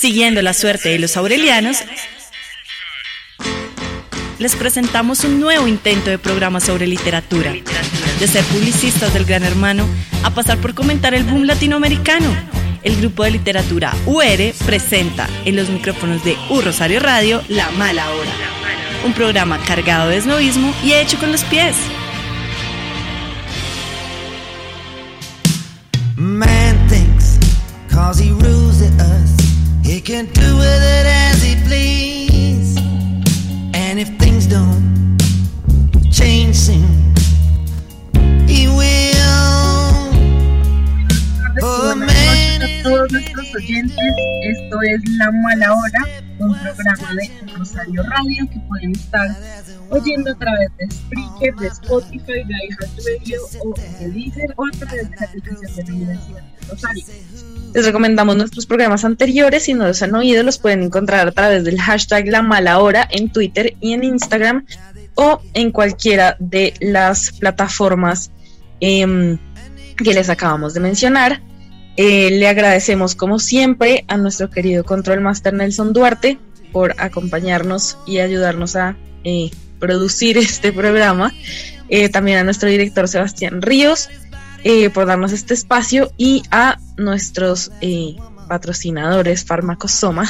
Siguiendo la suerte de los aurelianos, les presentamos un nuevo intento de programa sobre literatura. De ser publicistas del Gran Hermano a pasar por comentar el boom latinoamericano. El grupo de literatura UR presenta en los micrófonos de U Rosario Radio La Mala Hora, un programa cargado de esnovismo y hecho con los pies. Man thinks 'cause he rules at us, he can do with it as he please. And if things don't change soon, he will. Buenas noches a todos nuestros oyentes. Esto es La Mala Hora, un programa de Rosario Radio que pueden estar oyendo a través de Spreaker, de Spotify, de iHeartRadio o de Deezer o a través de la aplicación de la Universidad de Rosario. Les recomendamos nuestros programas anteriores. Si no los han oído, los pueden encontrar a través del hashtag La Mala Hora en Twitter y en Instagram o en cualquiera de las plataformas que les acabamos de mencionar. Le agradecemos como siempre a nuestro querido Control Master Nelson Duarte por acompañarnos y ayudarnos a producir este programa. También a nuestro director Sebastián Ríos por darnos este espacio y a nuestros patrocinadores Farmacosoma.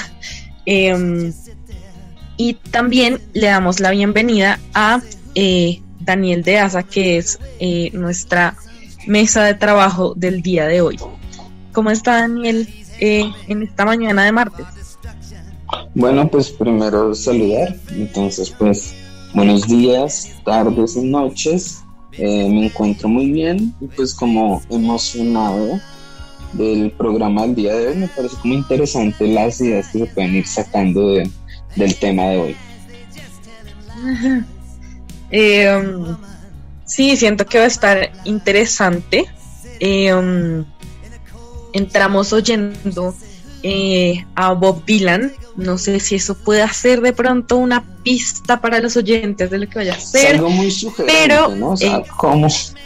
Y también le damos la bienvenida a Daniel de Asa, que es nuestra mesa de trabajo del día de hoy. ¿Cómo está Daniel en esta mañana de martes? Bueno, pues primero saludar. Entonces, pues buenos días, tardes y noches. Me encuentro muy bien y pues como emocionado del programa del día de hoy. Me parece como interesante las ideas que se pueden ir sacando del tema de hoy. Sí, siento que va a estar interesante. Entramos oyendo a Bob Dylan. No sé si eso puede ser de pronto una pista para los oyentes de lo que vaya a ser. Es algo muy sugerente, pero, ¿no? O sea, ¿cómo?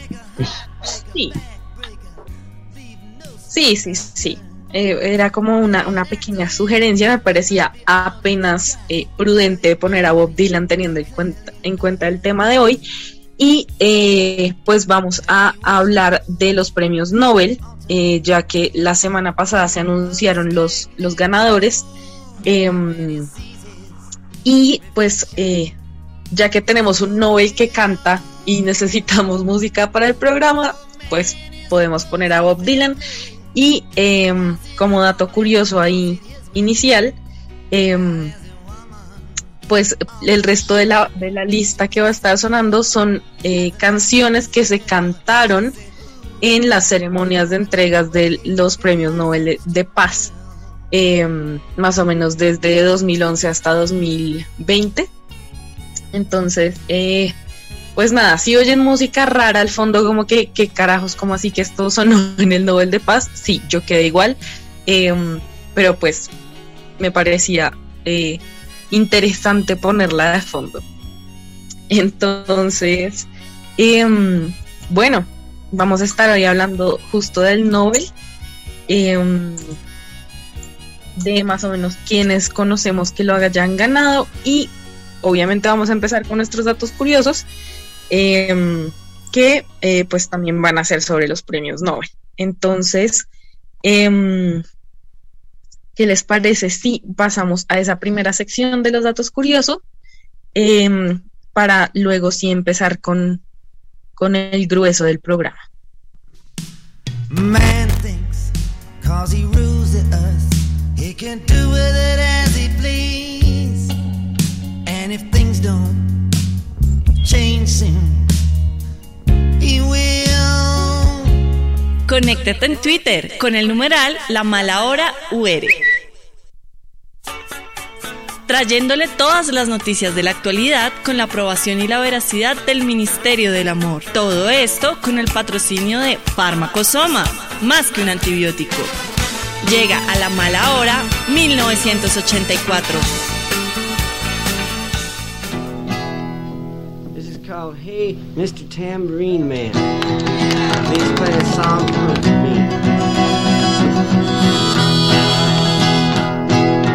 Sí. Era como una pequeña sugerencia. Me parecía apenas prudente poner a Bob Dylan teniendo en cuenta el tema de hoy. Y pues vamos a hablar de los premios Nobel, ya que la semana pasada se anunciaron los ganadores. Y pues ya que tenemos un Nobel que canta y necesitamos música para el programa, pues podemos poner a Bob Dylan. Y como dato curioso ahí inicial, pues el resto de la lista que va a estar sonando son canciones que se cantaron en las ceremonias de entregas de los premios Nobel de Paz, más o menos desde 2011 hasta 2020. Entonces, pues nada, si oyen música rara al fondo, como que ¿qué carajos? ¿Cómo así que esto sonó en el Nobel de Paz? Sí, yo quedé igual, pero pues me parecía interesante ponerla de fondo. Entonces, bueno, vamos a estar hoy hablando justo del Nobel, de más o menos quienes conocemos que lo hayan ganado, y obviamente vamos a empezar con nuestros datos curiosos, que pues también van a ser sobre los premios Nobel. Entonces, ¿qué les parece si pasamos a esa primera sección de los datos curiosos, para luego sí empezar con el grueso del programa? Man thinks 'cause he rules at us, he can do with it as he please. And if things don't change soon, he will. Conéctate en Twitter con el numeral La Mala Hora UR, trayéndole todas las noticias de la actualidad con la aprobación y la veracidad del Ministerio del Amor. Todo esto con el patrocinio de Farmacosoma, más que un antibiótico. Llega a La Mala Hora 1984. This is called Hey, Mr. Tambourine Man. Please play a song for me.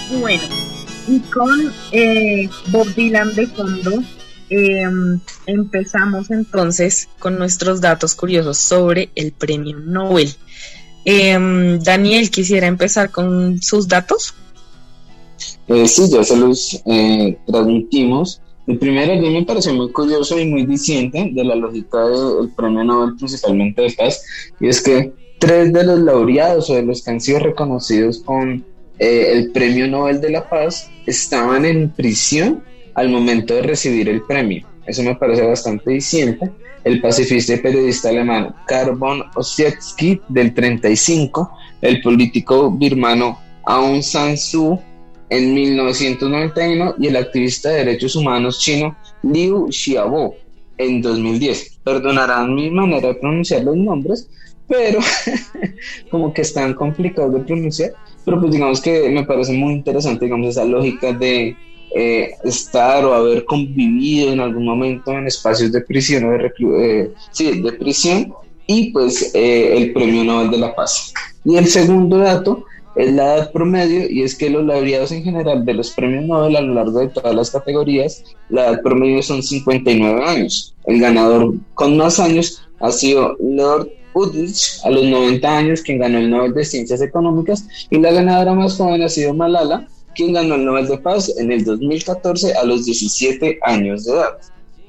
Bueno, y con Bob Dylan de fondo, empezamos entonces con nuestros datos curiosos sobre el premio Nobel. Daniel, ¿quisiera empezar con sus datos? Sí, ya se los transmitimos. El primero a mí me pareció muy curioso y muy diciente de la lógica del premio Nobel, principalmente de paz, y es que 3 de los laureados o de los que han sido reconocidos con el premio Nobel de la Paz estaban en prisión al momento de recibir el premio. Eso me parece bastante diciente. El pacifista y periodista alemán Karl von Ossietzky del 35, el político birmano Aung San Suu en 1991 y el activista de derechos humanos chino Liu Xiaobo en 2010. Perdonarán mi manera de pronunciar los nombres, pero como que están complicados de pronunciar, pero pues digamos que me parece muy interesante, digamos, esa lógica de estar o haber convivido en algún momento en espacios de prisión o de prisión, y pues el premio Nobel de la Paz. Y el segundo dato es la edad promedio, y es que los laureados en general de los premios Nobel a lo largo de todas las categorías, la edad promedio son 59 años. El ganador con más años ha sido Lord Ulrich a los 90 años, quien ganó el Nobel de Ciencias Económicas, y la ganadora más joven ha sido Malala, quien ganó el Nobel de Paz en el 2014 a los 17 años de edad.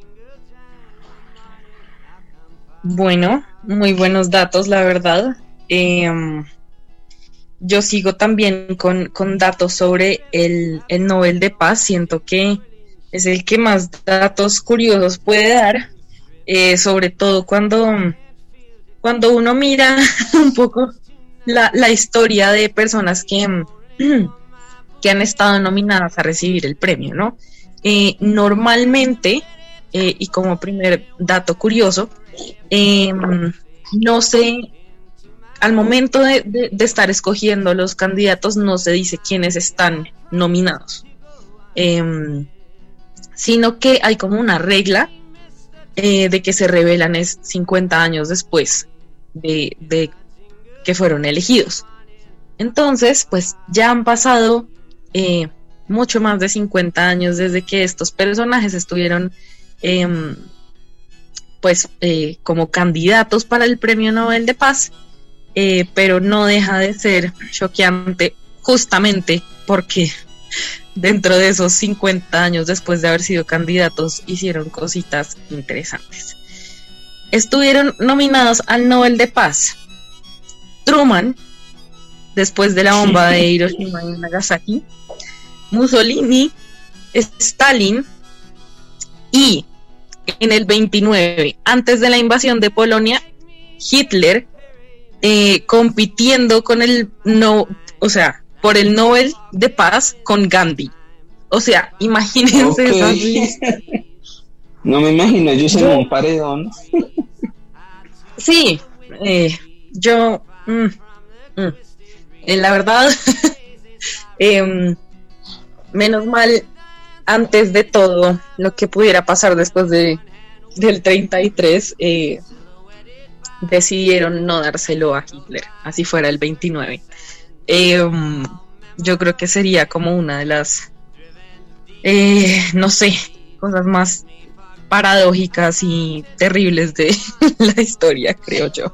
Bueno, muy buenos datos, la verdad. Yo sigo también con datos sobre el Nobel de Paz. Siento que es el que más datos curiosos puede dar, sobre todo cuando uno mira un poco la historia de personas que han estado nominadas a recibir el premio, ¿no? Normalmente, y como primer dato curioso, no sé, al momento de estar escogiendo los candidatos, no se dice quiénes están nominados, sino que hay como una regla de que se revelan 50 años después de que fueron elegidos. Entonces, pues ya han pasado mucho más de 50 años desde que estos personajes estuvieron como candidatos para el Premio Nobel de Paz, pero no deja de ser choqueante justamente porque dentro de esos 50 años después de haber sido candidatos hicieron cositas interesantes. Estuvieron nominados al Nobel de Paz Truman, después de la bomba de Hiroshima y Nagasaki, Mussolini, Stalin, y en el 29, antes de la invasión de Polonia, Hitler, compitiendo con por el Nobel de Paz con Gandhi. O sea, imagínense esas listas. No me imagino, yo soy un paredón. Sí, la verdad, menos mal, antes de todo lo que pudiera pasar después del 33, decidieron no dárselo a Hitler, así fuera el 29. Yo creo que sería como una de las, no sé, cosas más paradójicas y terribles de la historia, creo yo.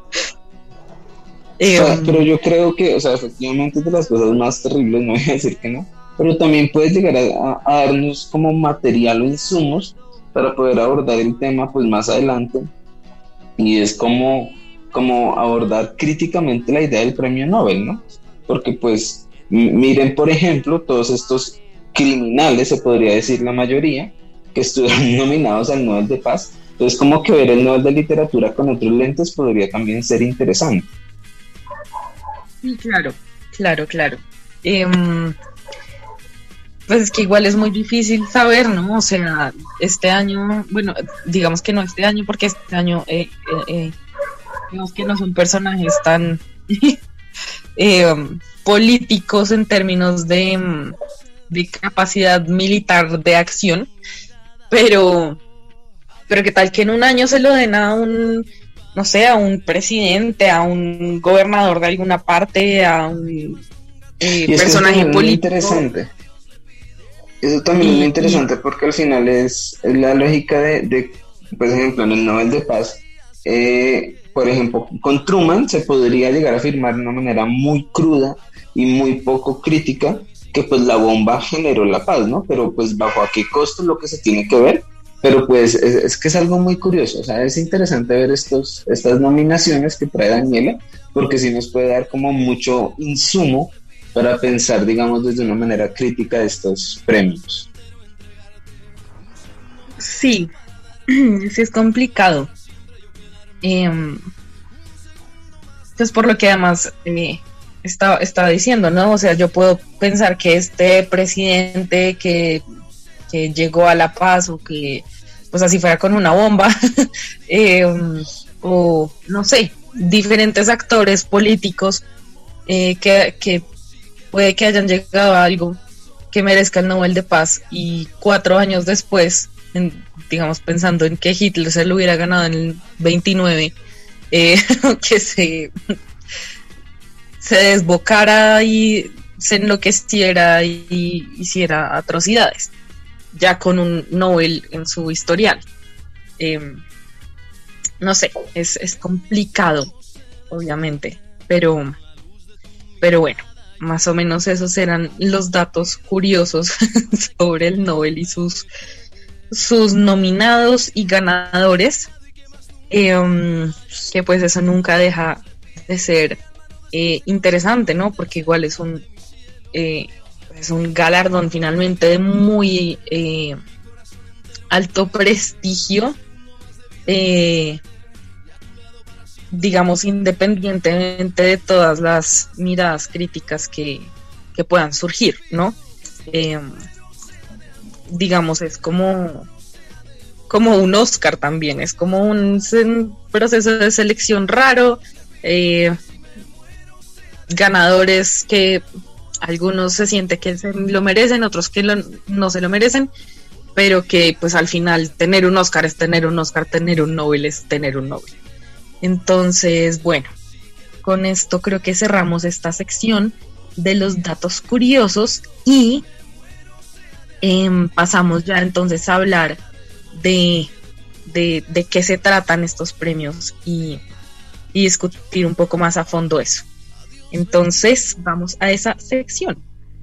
Pero yo creo que, efectivamente de las cosas más terribles, no voy a decir que no, pero también puede llegar a darnos como material o insumos para poder abordar el tema pues más adelante, y es como abordar críticamente la idea del premio Nobel, ¿no? Porque pues miren, por ejemplo, todos estos criminales, se podría decir la mayoría, que estuvieron nominados al Nobel de Paz. Entonces como que ver el Nobel de Literatura con otros lentes podría también ser interesante. Sí, claro. Pues es que igual es muy difícil saber, ¿no? O sea, este año, bueno, digamos que no este año, porque este año digamos que no son personajes tan políticos en términos de capacidad militar de acción, pero qué tal que en un año se lo den a un presidente, a un gobernador de alguna parte, a un Y es que personaje eso también es muy político. interesante. Eso también es muy interesante porque al final es la lógica de, por ejemplo, en el Nobel de Paz, por ejemplo, con Truman se podría llegar a afirmar de una manera muy cruda y muy poco crítica que pues la bomba generó la paz, ¿no? Pero pues bajo a qué costo es lo que se tiene que ver. Pero pues es que es algo muy curioso, o sea, es interesante ver estas nominaciones que trae Daniela, porque sí nos puede dar como mucho insumo para pensar, digamos, desde una manera crítica de estos premios. Sí, sí es complicado. Pues por lo que además estaba diciendo, ¿no? O sea, yo puedo pensar que este presidente que llegó a la paz o que pues así fuera con una bomba, o no sé, diferentes actores políticos que puede que hayan llegado a algo que merezca el Nobel de Paz y 4 años después, digamos pensando en que Hitler se lo hubiera ganado en el 29, que se desbocara y se enloqueciera y hiciera atrocidades, ya con un Nobel en su historial. No sé, es complicado, obviamente, pero bueno, más o menos esos eran los datos curiosos sobre el Nobel y sus nominados y ganadores, que pues eso nunca deja de ser interesante, ¿no? Porque igual es un galardón finalmente de muy alto prestigio, digamos, independientemente de todas las miradas críticas que puedan surgir, ¿no? Digamos, es como un Oscar también, es como un proceso de selección raro, ganadores que algunos se sienten que se lo merecen, otros que no se lo merecen, pero que pues al final tener un Oscar es tener un Oscar, tener un Nobel es tener un Nobel. Entonces, bueno, con esto creo que cerramos esta sección de los datos curiosos y pasamos ya entonces a hablar de qué se tratan estos premios y discutir un poco más a fondo eso. Entonces, vamos a esa sección.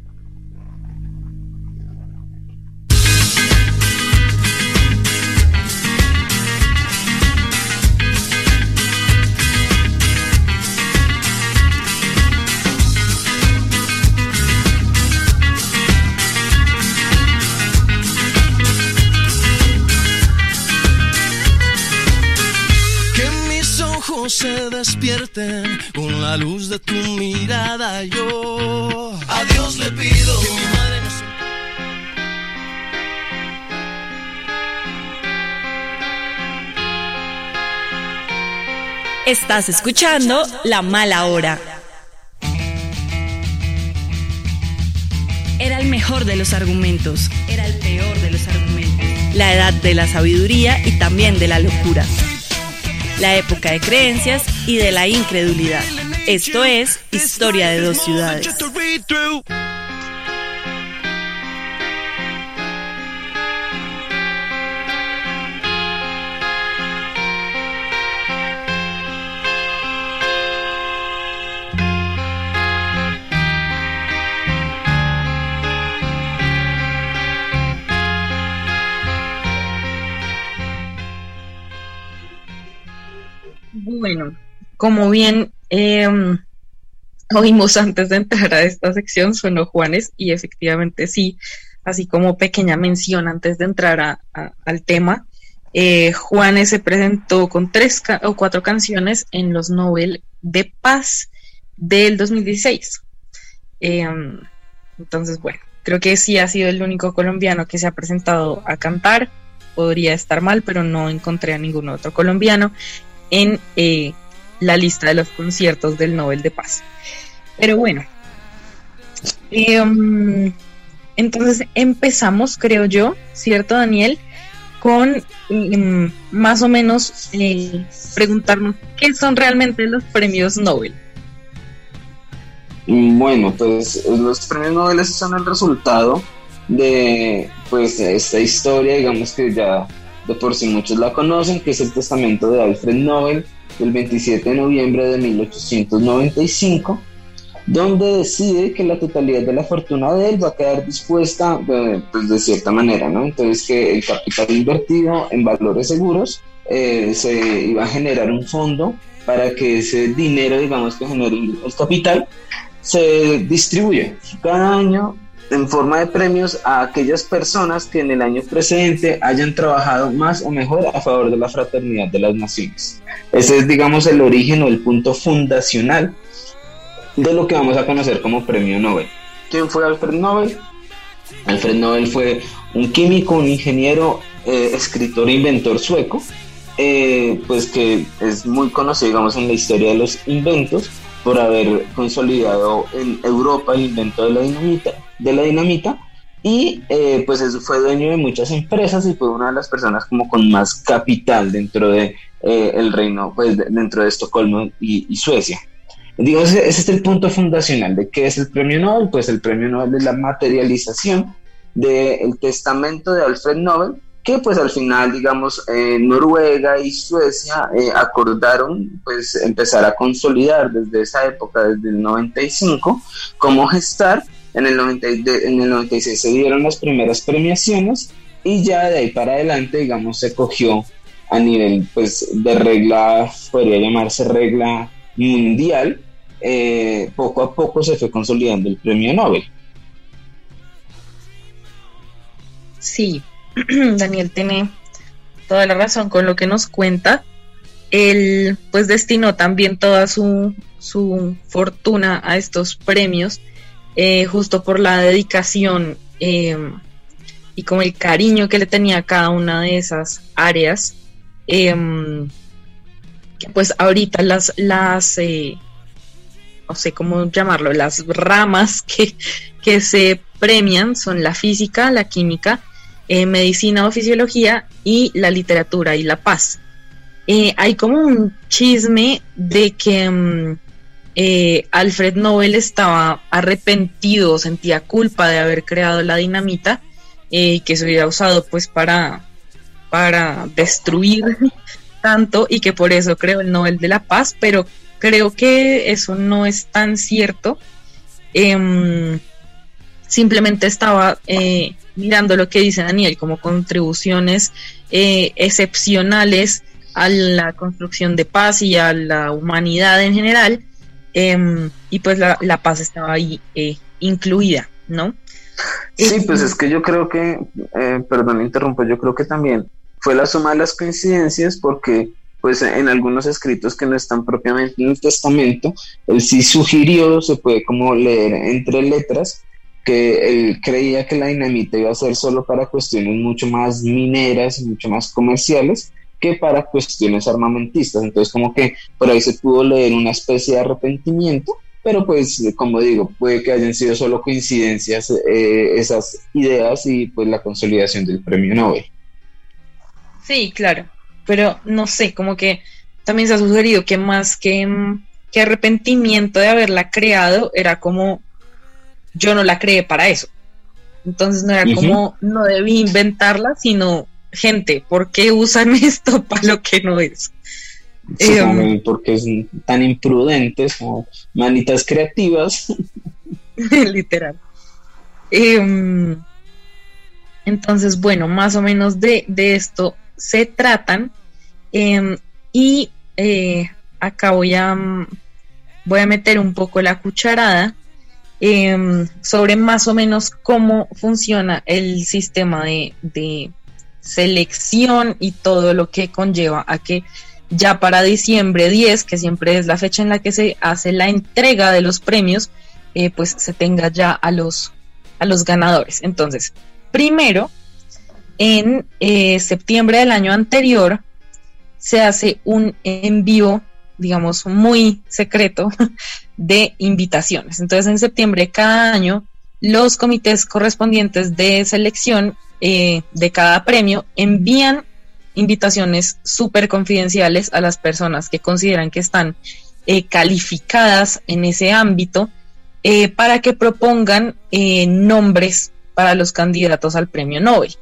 Se despierten con la luz de tu mirada. Yo a Dios le pido que mi madre no se... Estás escuchando La Mala Hora. Era el mejor de los argumentos, era el peor de los argumentos, la edad de la sabiduría y también de la locura, la época de creencias y de la incredulidad. Esto es Historia de dos ciudades. Bueno, como bien oímos antes de entrar a esta sección, sonó Juanes, y efectivamente sí, así como pequeña mención antes de entrar al tema, Juanes se presentó con 3 o 4 canciones en los Nobel de Paz del 2016. Entonces, bueno, creo que sí ha sido el único colombiano que se ha presentado a cantar. Podría estar mal, pero no encontré a ningún otro colombiano en la lista de los conciertos del Nobel de Paz. Pero bueno, entonces empezamos, creo yo, ¿cierto, Daniel? Con más o menos preguntarnos qué son realmente los premios Nobel. Bueno, pues los premios Nobel son el resultado de pues esta historia, digamos que ya de por sí muchos la conocen, que es el testamento de Alfred Nobel del 27 de noviembre de 1895, donde decide que la totalidad de la fortuna de él va a quedar dispuesta pues de cierta manera, ¿no? Entonces que el capital invertido en valores seguros se iba a generar un fondo para que ese dinero, digamos, que genere el capital, se distribuye cada año en forma de premios a aquellas personas que en el año precedente hayan trabajado más o mejor a favor de la fraternidad de las naciones. Ese es, digamos, el origen o el punto fundacional de lo que vamos a conocer como Premio Nobel. ¿Quién fue Alfred Nobel? Alfred Nobel fue un químico, un ingeniero, escritor e inventor sueco, pues que es muy conocido, digamos, en la historia de los inventos por haber consolidado en Europa el invento de la dinamita y pues eso fue dueño de muchas empresas y fue una de las personas como con más capital dentro de el reino, pues dentro de Estocolmo y Suecia. Digamos, ese es el punto fundacional de qué es el Premio Nobel. Pues el Premio Nobel es la materialización del testamento de Alfred Nobel, que pues al final, digamos, Noruega y Suecia acordaron pues empezar a consolidar desde esa época, desde el 95, cómo gestar. En el 96 se dieron las primeras premiaciones y ya de ahí para adelante, digamos, se cogió a nivel pues de regla, podría llamarse regla mundial, poco a poco se fue consolidando el Premio Nobel. Sí, Daniel tiene toda la razón con lo que nos cuenta. Él pues destinó también toda su fortuna a estos premios, justo por la dedicación y como el cariño que le tenía a cada una de esas áreas, que pues ahorita las no sé cómo llamarlo, las ramas que se premian son la física, la química, medicina o fisiología y la literatura y la paz. Hay como un chisme de que Alfred Nobel estaba arrepentido, sentía culpa de haber creado la dinamita, que se hubiera usado pues para destruir tanto y que por eso creó el Nobel de la Paz, pero creo que eso no es tan cierto. Simplemente estaba mirando lo que dice Daniel como contribuciones excepcionales a la construcción de paz y a la humanidad en general, y pues la paz estaba ahí incluida, ¿no? Sí, pues es que yo creo que, perdón, interrumpo, yo creo que también fue la suma de las coincidencias, porque pues en algunos escritos que no están propiamente en el testamento, él sí sugirió, se puede como leer entre letras, que él creía que la dinamita iba a ser solo para cuestiones mucho más mineras y mucho más comerciales que para cuestiones armamentistas. Entonces como que por ahí se pudo leer una especie de arrepentimiento, pero pues como digo, puede que hayan sido solo coincidencias esas ideas y pues la consolidación del Premio Nobel. Sí, claro, pero no sé, como que también se ha sugerido que más que arrepentimiento de haberla creado, era como yo no la creé para eso. Entonces no era como no debí inventarla, sino gente, ¿por qué usan esto para lo que no es? Sí, porque son tan imprudentes como manitas creativas. Literal. Entonces, bueno, más o menos de esto se tratan, y acá voy a meter un poco la cucharada sobre más o menos cómo funciona el sistema de selección y todo lo que conlleva a que ya para diciembre 10, que siempre es la fecha en la que se hace la entrega de los premios, pues se tenga ya a los ganadores. Entonces, primero, en septiembre del año anterior, se hace un envío, digamos, muy secreto de invitaciones. Entonces, en septiembre cada año, los comités correspondientes de selección de cada premio envían invitaciones súper confidenciales a las personas que consideran que están calificadas en ese ámbito, para que propongan nombres para los candidatos al premio Nobel.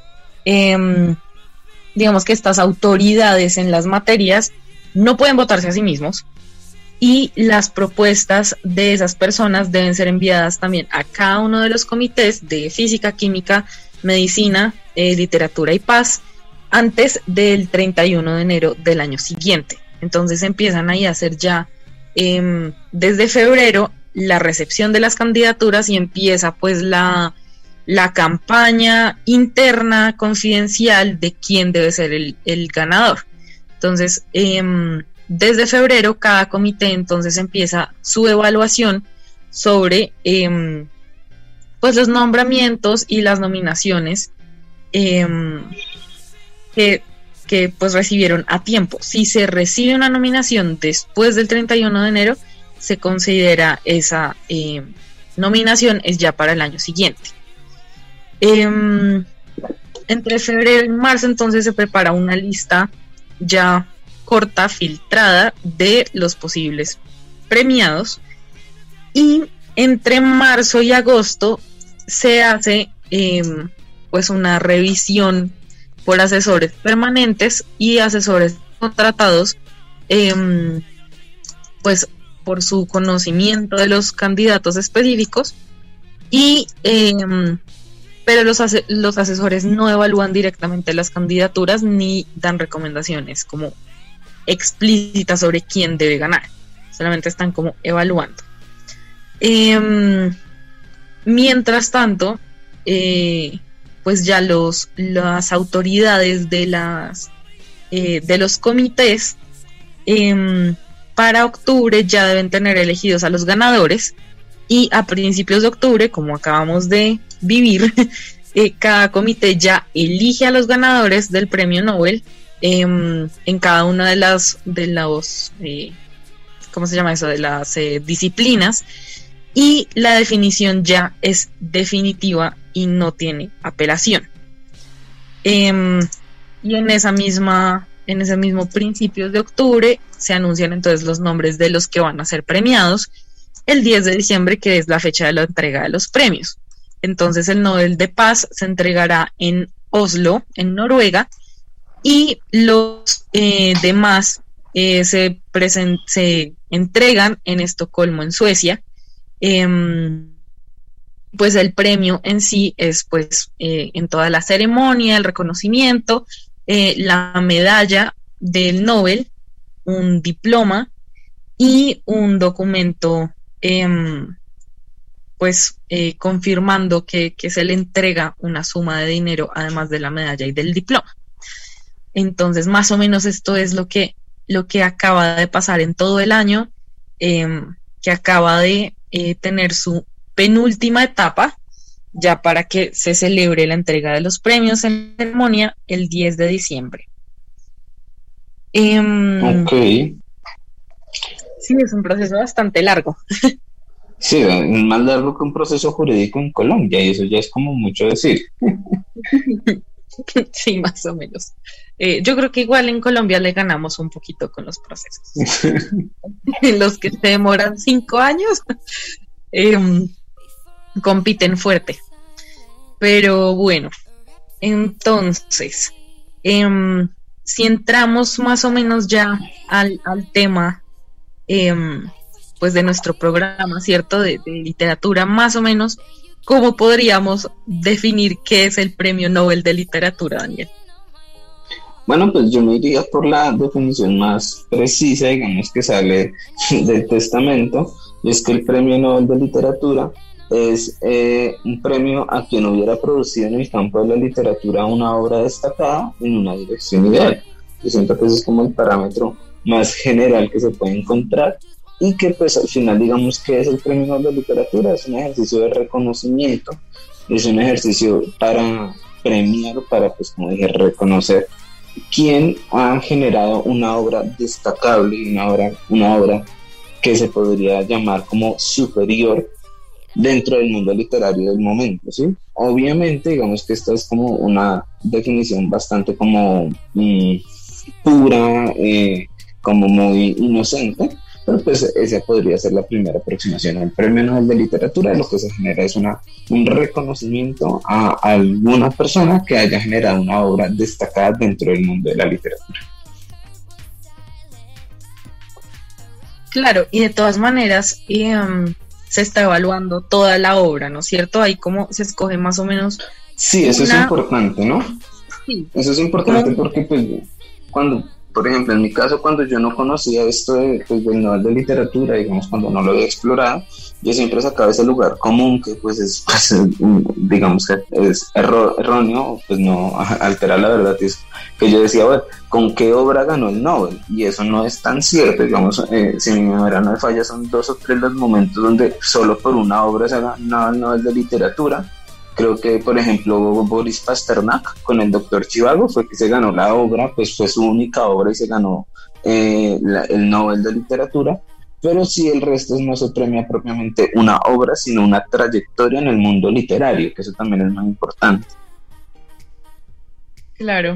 Digamos que estas autoridades en las materias no pueden votarse a sí mismos, y las propuestas de esas personas deben ser enviadas también a cada uno de los comités de física, química, medicina, literatura y paz antes del 31 de enero del año siguiente. Entonces empiezan ahí a hacer ya desde febrero la recepción de las candidaturas, y empieza pues la campaña interna confidencial de quién debe ser el ganador. Entonces, desde febrero cada comité entonces empieza su evaluación sobre pues los nombramientos y las nominaciones que pues recibieron a tiempo. Si se recibe una nominación después del 31 de enero, se considera esa nominación es ya para el año siguiente. Entre febrero y marzo entonces se prepara una lista ya corta, filtrada, de los posibles premiados, y entre marzo y agosto se hace pues una revisión por asesores permanentes y asesores contratados, pues por su conocimiento de los candidatos específicos, y pero los asesores no evalúan directamente las candidaturas ni dan recomendaciones como explícitas sobre quién debe ganar, solamente están como evaluando. Mientras tanto, pues ya las autoridades de los comités para octubre ya deben tener elegidos a los ganadores, y a principios de octubre, como acabamos de vivir, cada comité ya elige a los ganadores del premio Nobel en cada una de las ¿cómo se llama eso? De las disciplinas, y la definición ya es definitiva y no tiene apelación. Y en ese mismo principios de octubre se anuncian entonces los nombres de los que van a ser premiados el 10 de diciembre, que es la fecha de la entrega de los premios. Entonces el Nobel de Paz se entregará en Oslo, en Noruega, y los demás se entregan en Estocolmo, en Suecia. Pues el premio en sí es pues en toda la ceremonia, el reconocimiento, la medalla del Nobel, un diploma y un documento confirmando que se le entrega una suma de dinero además de la medalla y del diploma. Entonces más o menos esto es lo que acaba de pasar en todo el año, que acaba de tener su penúltima etapa ya para que se celebre la entrega de los premios en la ceremonia el 10 de diciembre. Ok. Sí, es un proceso bastante largo. Sí, es más largo que un proceso jurídico en Colombia, y eso ya es como mucho decir. Sí, más o menos. Yo creo que igual en Colombia le ganamos un poquito con los procesos. Los que se demoran 5 años compiten fuerte. Pero bueno, entonces, si entramos más o menos ya al tema pues de nuestro programa, ¿cierto? De literatura, más o menos, ¿cómo podríamos definir qué es el Premio Nobel de Literatura, Daniel? Bueno, pues yo me iría por la definición más precisa, digamos, que sale del testamento, y es que el Premio Nobel de Literatura es un premio a quien hubiera producido en el campo de la literatura una obra destacada en una dirección ideal. Yo siento que ese es como el parámetro más general que se puede encontrar, y que pues al final, digamos, que es el Premio Nobel de Literatura, es un ejercicio de reconocimiento, es un ejercicio para premiar, para, pues como dije, reconocer quién ha generado una obra destacable, una obra que se podría llamar como superior dentro del mundo literario del momento, ¿sí? Obviamente, digamos que esta es como una definición bastante como pura, como muy inocente, pero pues esa podría ser la primera aproximación al Premio Nobel de Literatura. Lo que se genera es un reconocimiento a alguna persona que haya generado una obra destacada dentro del mundo de la literatura. Claro, y de todas maneras se está evaluando toda la obra, ¿no es cierto? Ahí como se escoge más o menos. Sí, eso es importante, ¿no? Sí. Eso es importante porque pues cuando, por ejemplo, en mi caso, cuando yo no conocía esto del Nobel de Literatura, digamos, cuando no lo había explorado, yo siempre sacaba ese lugar común que pues es digamos que es erróneo, pues no altera la verdad, es que yo decía, bueno, ¿con qué obra ganó el Nobel? Y eso no es tan cierto, digamos, si mi memoria no me falla, son 2 o 3 los momentos donde solo por una obra se ha ganado el Nobel de Literatura. Creo que, por ejemplo, Boris Pasternak con el Doctor Zhivago fue que se ganó la obra, pues fue su única obra y se ganó el Nobel de Literatura, pero sí el resto no se premia propiamente una obra, sino una trayectoria en el mundo literario, que eso también es muy importante. Claro.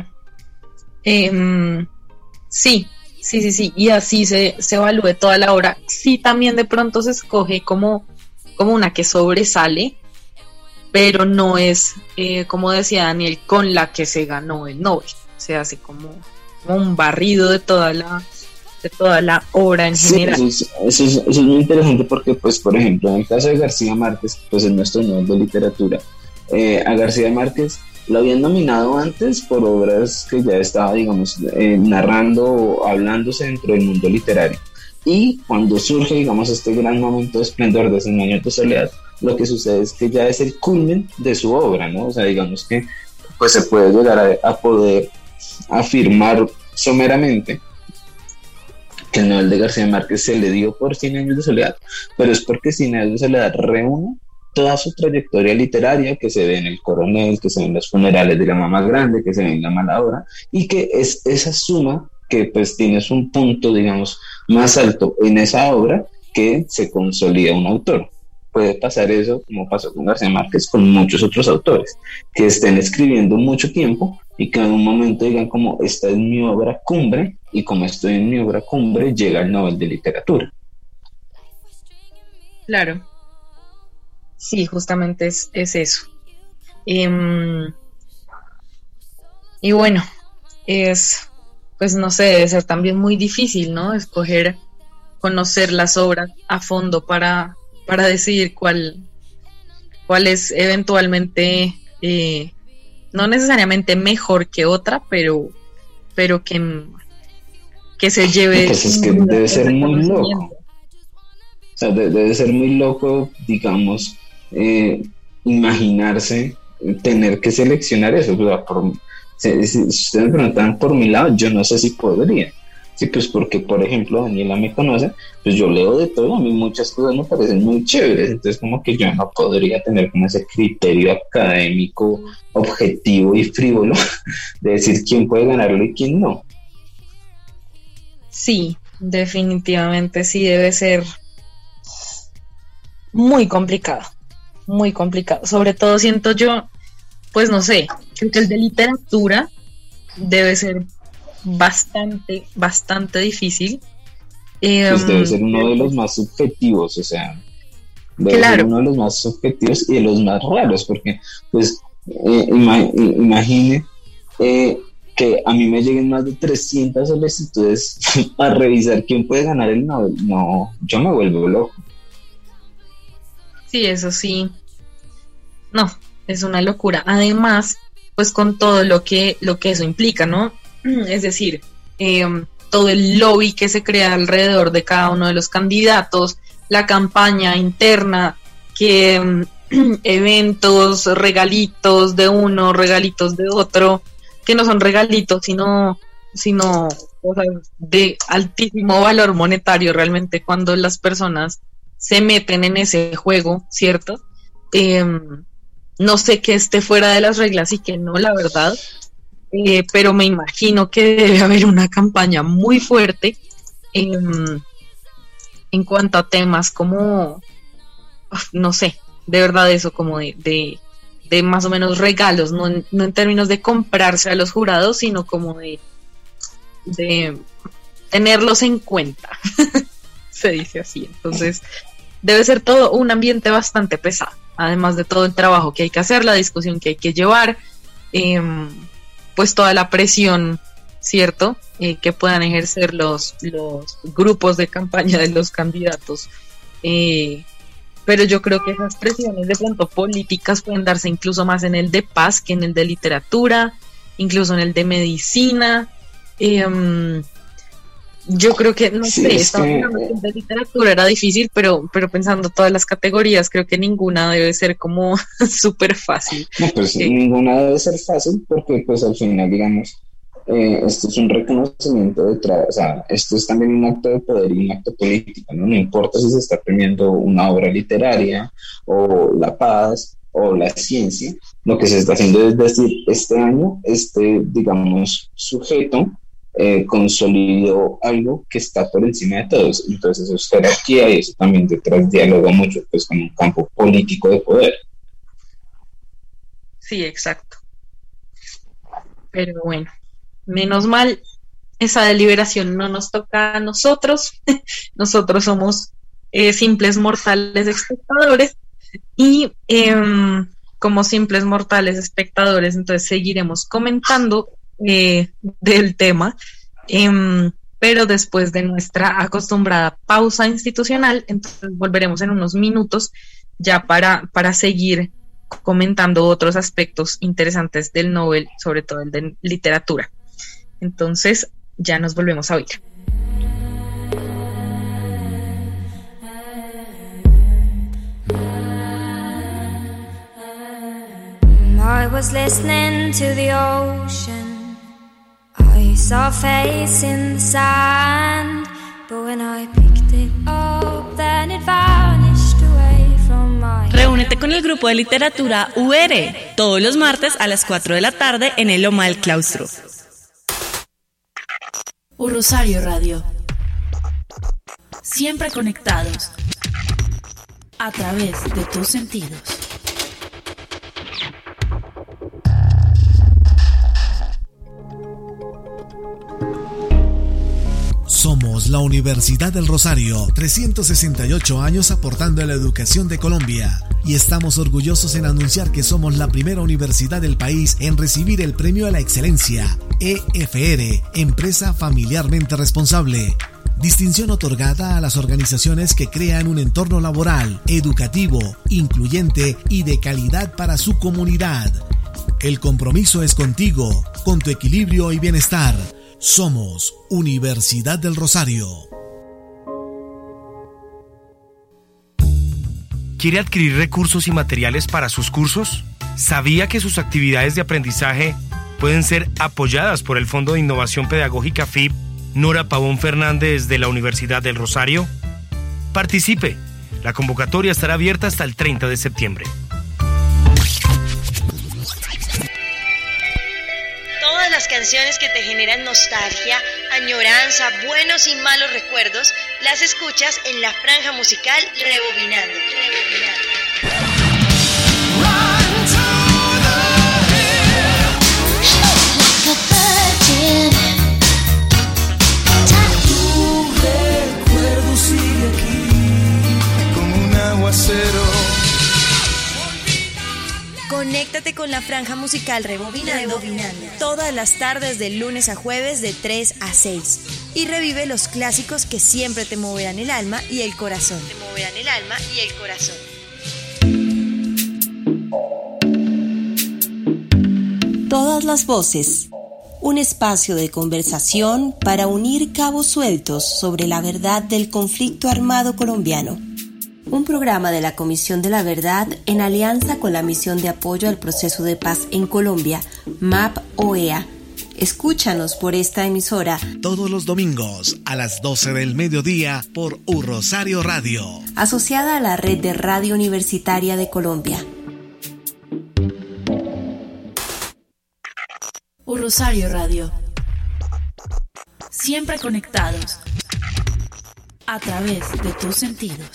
Sí, y así se evalúe toda la obra. Sí, también de pronto se escoge como una que sobresale, pero no es, como decía Daniel, con la que se ganó el Nobel. Se hace como un barrido de toda la obra en general. Eso es muy interesante porque, pues, por ejemplo, en el caso de García Márquez, pues es nuestro Nobel de Literatura. A García Márquez lo habían nominado antes por obras que ya estaba, digamos, narrando o hablándose dentro del mundo literario. Y cuando surge, digamos, este gran momento de esplendor de 100 años de soledad, lo que sucede es que ya es el culmen de su obra, ¿no? O sea, digamos que pues se puede llegar a poder afirmar someramente que el Nobel de García Márquez se le dio por 100 años de soledad, pero es porque 100 años de soledad reúne toda su trayectoria literaria que se ve en El Coronel, que se ve en Los funerales de la mamá grande, que se ve en La mala hora, y que es esa suma que pues tienes un punto, digamos, más alto en esa obra que se consolida un autor. Puede pasar eso, como pasó con García Márquez, con muchos otros autores, que estén escribiendo mucho tiempo y que en un momento digan como, esta es mi obra cumbre, y como estoy en mi obra cumbre, llega el Nobel de Literatura. Claro. Sí, justamente es eso. Y bueno, pues no sé, debe ser también muy difícil, ¿no? Escoger, conocer las obras a fondo para decidir cuál es eventualmente, no necesariamente mejor que otra, pero que se lleve. Pues es que debe ser muy loco. O sea, debe ser muy loco, digamos, imaginarse tener que seleccionar eso. O sea, si ustedes me preguntan por mi lado, yo no sé si podría. Sí, pues porque, por ejemplo, Daniela me conoce, pues yo leo de todo, a mí muchas cosas me parecen muy chéveres, entonces como que yo no podría tener como ese criterio académico, objetivo y frívolo de decir quién puede ganarlo y quién no. Sí, definitivamente sí debe ser muy complicado, sobre todo siento yo, pues no sé, creo que el de literatura debe ser bastante difícil. Pues debe ser uno de los más subjetivos, o sea, debe ser uno de los más subjetivos y de los más raros, porque pues imagine que a mí me lleguen más de 300 solicitudes para revisar quién puede ganar el Nobel. No, yo me vuelvo loco. Sí, eso sí. No, es una locura. Además, pues con todo lo que eso implica, ¿no? Es decir, todo el lobby que se crea alrededor de cada uno de los candidatos, la campaña interna, que eventos, regalitos de uno, regalitos de otro, que no son regalitos, sino cosas de altísimo valor monetario realmente cuando las personas se meten en ese juego, ¿cierto? No sé qué esté fuera de las reglas y que no, la verdad. Pero me imagino que debe haber una campaña muy fuerte en cuanto a temas como, no sé, de verdad eso, como de más o menos regalos, no en términos de comprarse a los jurados, sino como de tenerlos en cuenta. se dice así. Entonces, debe ser todo un ambiente bastante pesado, además de todo el trabajo que hay que hacer, la discusión que hay que llevar, pues toda la presión, ¿cierto? Que puedan ejercer los grupos de campaña de los candidatos. Pero yo creo que esas presiones de pronto políticas pueden darse incluso más en el de paz que en el de literatura, incluso en el de medicina. Yo creo que, no sé, estaba pensando que el de literatura era difícil, pero pensando todas las categorías, creo que ninguna debe ser como súper fácil. No, pues ninguna debe ser fácil porque pues al final, digamos, esto es un reconocimiento de trabajo, o sea, esto es también un acto de poder y un acto político, ¿no? No importa si se está premiando una obra literaria o la paz o la ciencia, lo que se está haciendo es decir, este año, digamos, sujeto consolidó algo que está por encima de todos, entonces eso es jerarquía y eso también detrás dialoga mucho pues con un campo político de poder. Sí, exacto. Pero bueno, menos mal, esa deliberación no nos toca a nosotros. Nosotros somos simples mortales espectadores y como simples mortales espectadores, entonces seguiremos comentando del tema, pero después de nuestra acostumbrada pausa institucional, entonces volveremos en unos minutos ya para seguir comentando otros aspectos interesantes del Nobel, sobre todo el de literatura. Entonces, ya nos volvemos a oír. I was listening to the ocean. I saw a face in the sand, but when I picked it up, then it vanished away from my... Reúnete con el grupo de literatura UR todos los martes a las 4 de la tarde en el Loma del Claustro. Rosario Radio. Siempre conectados a través de tus sentidos. Somos la Universidad del Rosario, 368 años aportando a la educación de Colombia. Y estamos orgullosos en anunciar que somos la primera universidad del país en recibir el Premio a la Excelencia, EFR, Empresa Familiarmente Responsable. Distinción otorgada a las organizaciones que crean un entorno laboral, educativo, incluyente y de calidad para su comunidad. El compromiso es contigo, con tu equilibrio y bienestar. Somos Universidad del Rosario. ¿Quiere adquirir recursos y materiales para sus cursos? ¿Sabía que sus actividades de aprendizaje pueden ser apoyadas por el Fondo de Innovación Pedagógica FIP Nora Pavón Fernández de la Universidad del Rosario? Participe. La convocatoria estará abierta hasta el 30 de septiembre. Todas las canciones que te generan nostalgia, añoranza, buenos y malos recuerdos, las escuchas en la franja musical Rebobinando. Tu recuerdo sigue aquí como un aguacero. Conéctate con la franja musical Rebobinando todas las tardes de lunes a jueves de 3 a 6 y revive los clásicos que siempre te moverán el alma y el corazón. Todas las voces. Un espacio de conversación para unir cabos sueltos sobre la verdad del conflicto armado colombiano. Un programa de la Comisión de la Verdad en alianza con la Misión de Apoyo al Proceso de Paz en Colombia, MAP-OEA. Escúchanos por esta emisora todos los domingos a las 12 del mediodía por Rosario Radio, asociada a la Red de Radio Universitaria de Colombia. Rosario Radio. Siempre conectados a través de tus sentidos.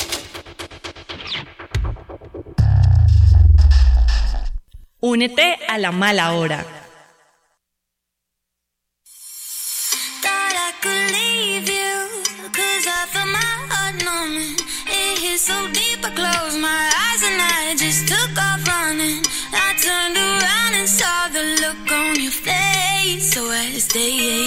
Únete a la mala hora. Thought I could leave you 'cause I thought my stay,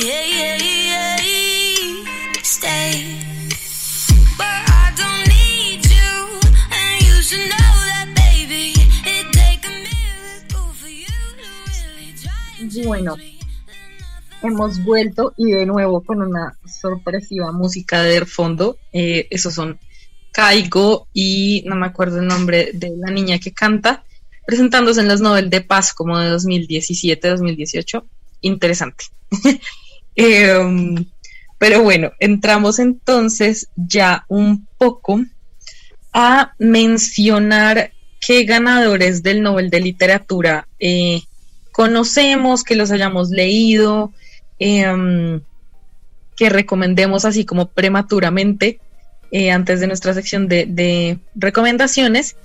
stay. But I don't need you, and you should know that, baby. It take a miracle for you to really try. Bueno, hemos vuelto y de nuevo con una sorpresiva música de fondo. Esos son Caigo y no me acuerdo el nombre de la niña que canta, presentándose en las Nobel de Paz como de 2017, 2018. Interesante. Pero bueno, entramos entonces ya un poco a mencionar qué ganadores del Nobel de Literatura conocemos, que los hayamos leído, que recomendemos así como prematuramente antes de nuestra sección de recomendaciones.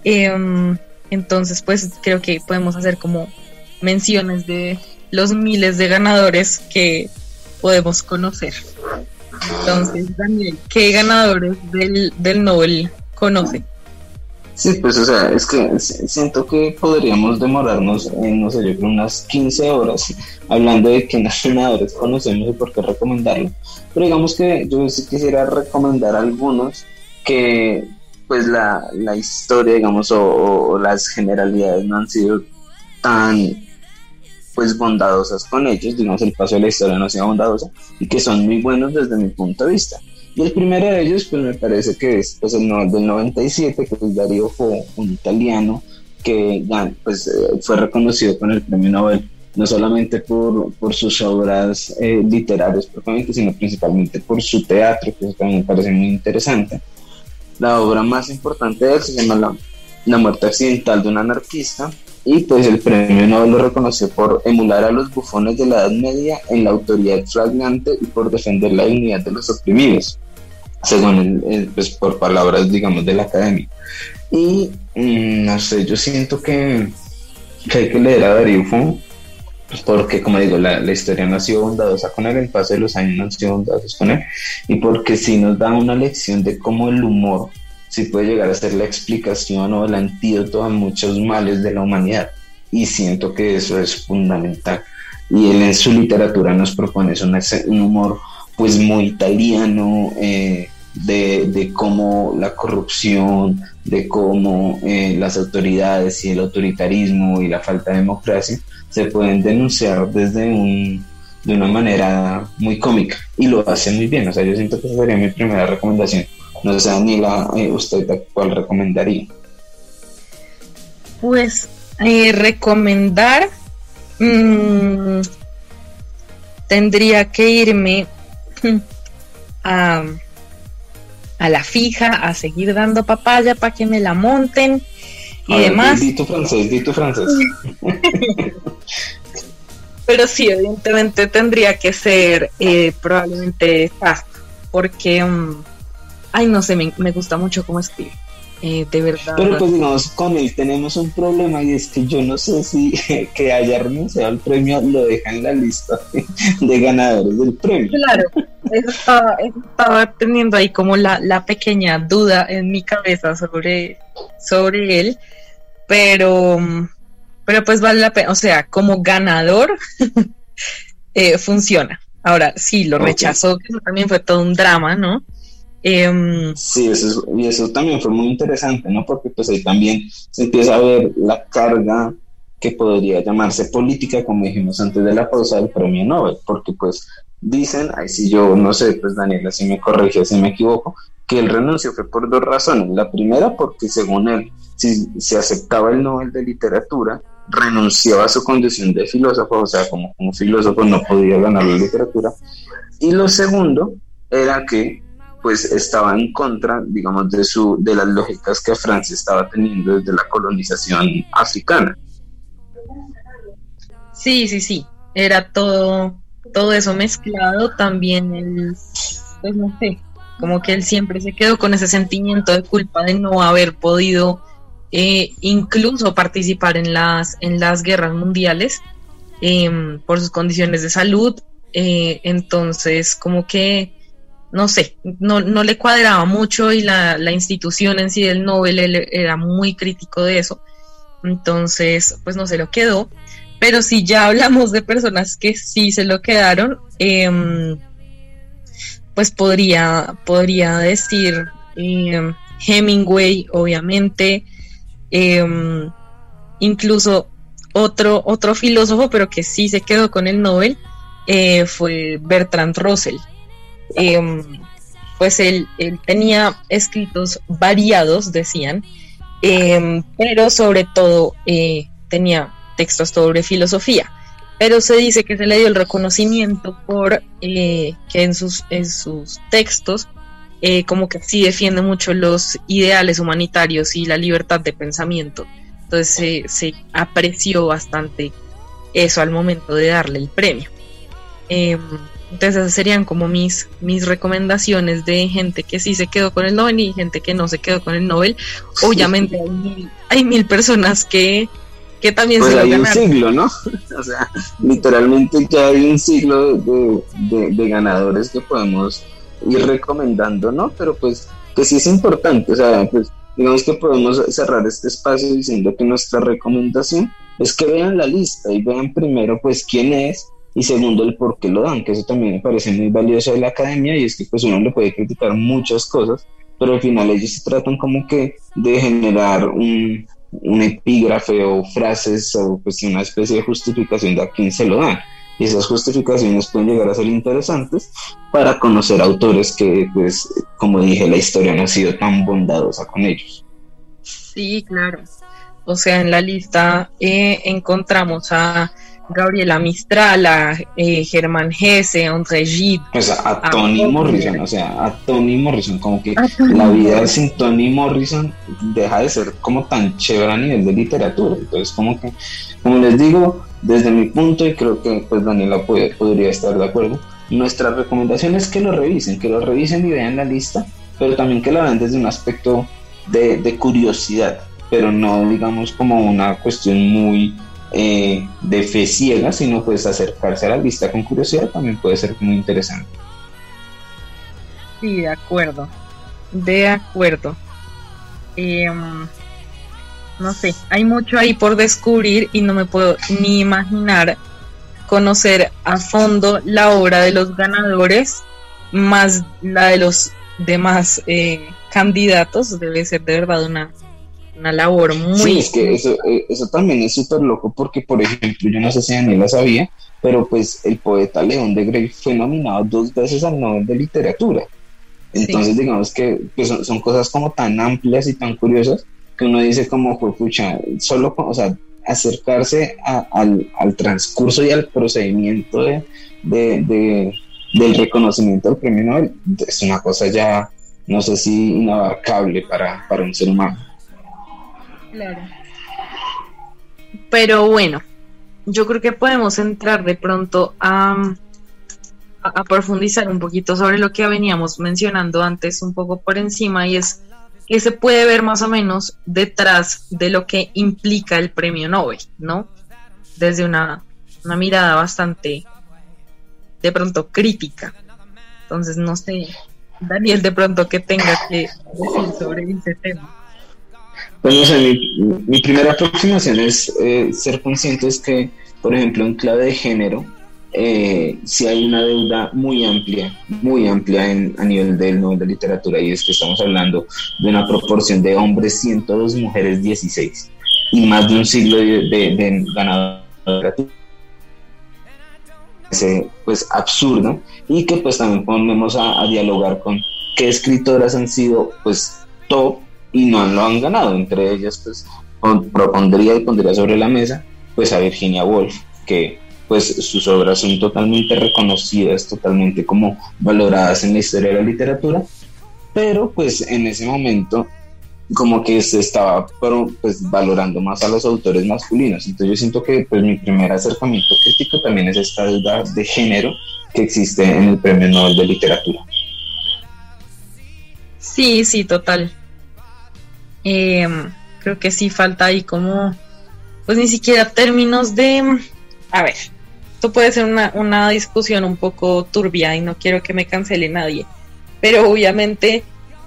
Entonces pues creo que podemos hacer como menciones de los miles de ganadores que podemos conocer. Entonces, Daniel, ¿qué ganadores del Nobel conoce? Sí, pues o sea, es que siento que podríamos demorarnos en, no sé, yo creo unas 15 horas hablando de qué ganadores conocemos y por qué recomendarlo. Pero digamos que yo sí quisiera recomendar algunos que pues la historia, digamos, o las generalidades no han sido tan pues bondadosas con ellos, digamos, el paso de la historia no ha sido bondadosa y que son muy buenos desde mi punto de vista. Y el primero de ellos, pues me parece que es pues, el Nobel del 97, que es Dario Fo, un italiano que pues, fue reconocido con el premio Nobel, no solamente por sus obras literarias propiamente, sino principalmente por su teatro, que eso también me parece muy interesante. La obra más importante de él se llama La muerte accidental de un anarquista, y pues el premio Nobel lo reconoció por emular a los bufones de la Edad Media en la autoridad flagrante y por defender la dignidad de los oprimidos, según pues por palabras, digamos, de la academia. Y no sé, yo siento que hay que leer a Dario Fo, porque como digo, la historia no ha sido bondadosa con él, el paso de los años no han sido bondadosos con él, y porque sí nos da una lección de cómo el humor sí puede llegar a ser la explicación o el antídoto a muchos males de la humanidad, y siento que eso es fundamental. Y él en su literatura nos propone un humor pues muy italiano, de cómo la corrupción, de cómo las autoridades y el autoritarismo y la falta de democracia se pueden denunciar de una manera muy cómica, y lo hace muy bien. O sea, yo siento que esa sería mi primera recomendación. No sé, Daniela, ¿usted cuál recomendaría? Pues recomendar tendría que irme a la fija, a seguir dando papaya para que me la monten y demás. Di tu francés. Pero sí, evidentemente tendría que ser probablemente fast, porque ay, no sé, me gusta mucho cómo escribe, de verdad. Pero pues digamos, con él tenemos un problema, y es que yo no sé si que haya renunciado al premio lo deja en la lista de ganadores del premio. Claro, eso estaba teniendo ahí como la pequeña duda en mi cabeza sobre él, pero pues vale la pena, o sea, como ganador funciona. Ahora, sí, lo rechazó, que eso también fue todo un drama, ¿no? Sí, eso también fue muy interesante, ¿no? Porque pues ahí también se empieza a ver la carga que podría llamarse política, como dijimos antes de la pausa, del premio Nobel, porque pues dicen, ahí sí yo no sé, pues Daniela, si me corrige, si me equivoco, que el renuncio fue por dos razones. La primera, porque según él, si se aceptaba el Nobel de Literatura, renunciaba a su condición de filósofo, o sea, como filósofo no podía ganar la literatura. Y lo segundo era que pues estaba en contra, digamos, de las lógicas que Francia estaba teniendo desde la colonización africana. Sí, era todo eso mezclado. También pues no sé, como que él siempre se quedó con ese sentimiento de culpa de no haber podido incluso participar en las guerras mundiales por sus condiciones de salud. Entonces como que no sé, no le cuadraba mucho, y la institución en sí del Nobel, él era muy crítico de eso. Entonces pues no se lo quedó. Pero si ya hablamos de personas que sí se lo quedaron, pues podría decir Hemingway, obviamente, incluso otro filósofo, pero que sí se quedó con el Nobel, fue Bertrand Russell. Pues él tenía escritos variados, decían, pero sobre todo tenía textos sobre filosofía, pero se dice que se le dio el reconocimiento por que en sus textos como que sí defiende mucho los ideales humanitarios y la libertad de pensamiento. Entonces se apreció bastante eso al momento de darle el premio. Entonces esas serían como mis recomendaciones de gente que sí se quedó con el Nobel y gente que no se quedó con el Nobel. Obviamente hay mil personas que también pues se lo hay ganaron. un siglo, ¿no? O sea, literalmente ya hay un siglo de ganadores que podemos ir recomendando, ¿no? Pero pues que sí es importante, o sea, pues digamos que podemos cerrar este espacio diciendo que nuestra recomendación es que vean la lista y vean primero pues quién es y segundo el por qué lo dan, que eso también me parece muy valioso de la academia, y es que pues uno le puede criticar muchas cosas, pero al final ellos se tratan como que de generar un epígrafe o frases o pues una especie de justificación de a quién se lo dan, y esas justificaciones pueden llegar a ser interesantes para conocer autores que pues como dije la historia no ha sido tan bondadosa con ellos. Sí, claro. O sea, en la lista encontramos a Gabriela Mistral, a Germán Hesse, a André Gide, O sea, a Toni Morrison, como que la vida sin Toni Morrison deja de ser como tan chévere a nivel de literatura. Entonces, como les digo, desde mi punto, y creo que pues Daniela podría estar de acuerdo, nuestra recomendación es que lo revisen y vean la lista, pero también que la vean desde un aspecto de curiosidad, pero no digamos como una cuestión muy de fe ciega, sino pues acercarse a la lista con curiosidad también puede ser muy interesante. Sí, de acuerdo. No sé, hay mucho ahí por descubrir y no me puedo ni imaginar conocer a fondo la obra de los ganadores más la de los demás candidatos. Debe ser de verdad una labor muy... Sí, es que eso también es súper loco porque, por ejemplo, yo no sé si Daniela sabía, pero pues el poeta León de Grey fue nominado 2 veces al Nobel de Literatura. Entonces, sí, digamos que pues, son cosas como tan amplias y tan curiosas que uno dice como, pucha, solo, o sea, acercarse al transcurso y al procedimiento del reconocimiento del premio Nobel es una cosa ya, no sé si inabarcable para un ser humano. Claro. Pero bueno, yo creo que podemos entrar de pronto a profundizar un poquito sobre lo que veníamos mencionando antes, un poco por encima, y es que se puede ver más o menos detrás de lo que implica el premio Nobel, ¿no? Desde una mirada bastante, de pronto, crítica. Entonces, no sé, Daniel, de pronto, ¿qué tenga que decir sobre ese tema? Pues no sé, mi primera aproximación es ser conscientes que, por ejemplo, en clave de género, sí hay una deuda muy amplia a nivel del Nobel de Literatura, y es que estamos hablando de una proporción de hombres 102, mujeres 16, y más de un siglo de ganadores, pues absurdo, y que pues también ponemos a dialogar con qué escritoras han sido pues top y no lo han ganado. Entre ellas pues pondría sobre la mesa pues a Virginia Woolf, que pues sus obras son totalmente reconocidas, totalmente como valoradas en la historia de la literatura, pero pues en ese momento como que se estaba pues valorando más a los autores masculinos. Entonces yo siento que pues mi primer acercamiento crítico también es esta deuda de género que existe en el Premio Nobel de Literatura. Sí, total. Creo que sí falta ahí como, pues ni siquiera términos de, a ver, esto puede ser una discusión un poco turbia y no quiero que me cancele nadie, pero obviamente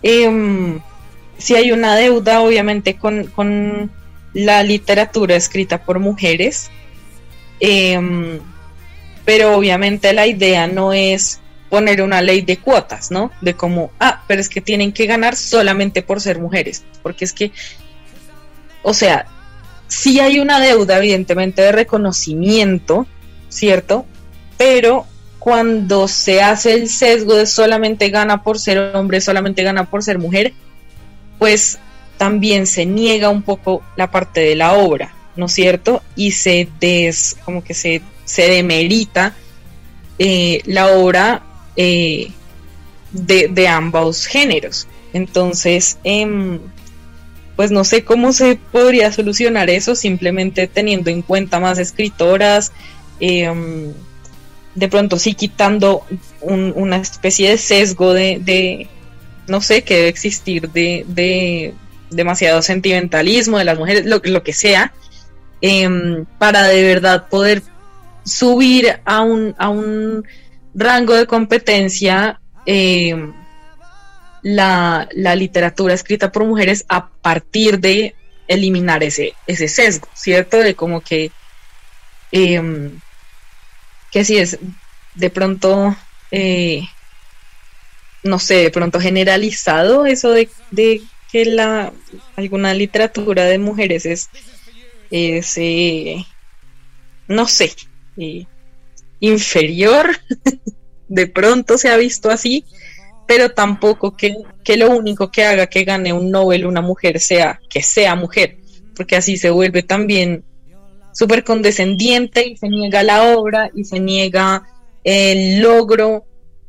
sí hay una deuda obviamente con la literatura escrita por mujeres, Pero obviamente la idea no es poner una ley de cuotas, ¿no? De como, pero es que tienen que ganar solamente por ser mujeres, porque es que, o sea, sí hay una deuda evidentemente de reconocimiento, ¿cierto? Pero cuando se hace el sesgo de solamente gana por ser hombre, solamente gana por ser mujer, pues también se niega un poco la parte de la obra, ¿no es cierto? Y se demerita la obra de ambos géneros. Entonces, pues no sé cómo se podría solucionar eso, simplemente teniendo en cuenta más escritoras, de pronto sí quitando una especie de sesgo de no sé, que debe existir de demasiado sentimentalismo de las mujeres, lo que sea, para de verdad poder subir a un rango de competencia la literatura escrita por mujeres a partir de eliminar ese sesgo, ¿cierto? De como que si es de pronto no sé, de pronto generalizado eso de que alguna literatura de mujeres es no sé, inferior, de pronto se ha visto así, pero tampoco que lo único que haga que gane un Nobel una mujer sea que sea mujer, porque así se vuelve también súper condescendiente y se niega la obra y se niega el logro,